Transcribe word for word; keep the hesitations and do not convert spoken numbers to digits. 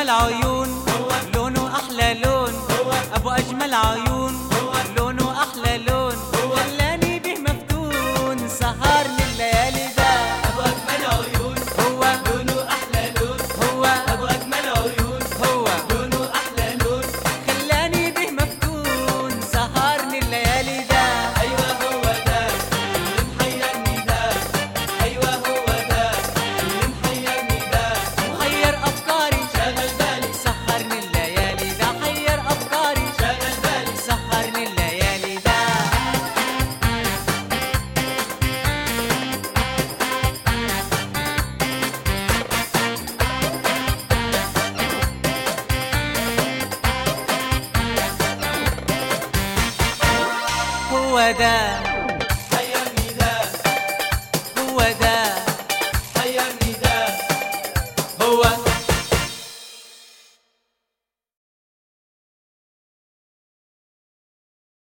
أجمل عيون، لونه أحلى لون، أبو أجمل عيون، لونه أحلى لون، خلاني به مفتون سهرني الليالي ده. أبو أجمل عيون هو لونه أحلى لون، هو أبو أجمل عيون هو لونه أحلى لون، خلاني به مفتون سهرني الليالي ده. أيوه هو ده اللي محيرني ده، أيوه هو ده اللي محيرني ده، محير أفكاري شغل بالي سهرني الليالي ده، حير أفكاري شغل بالي. سهرني الليالي ده. هو ده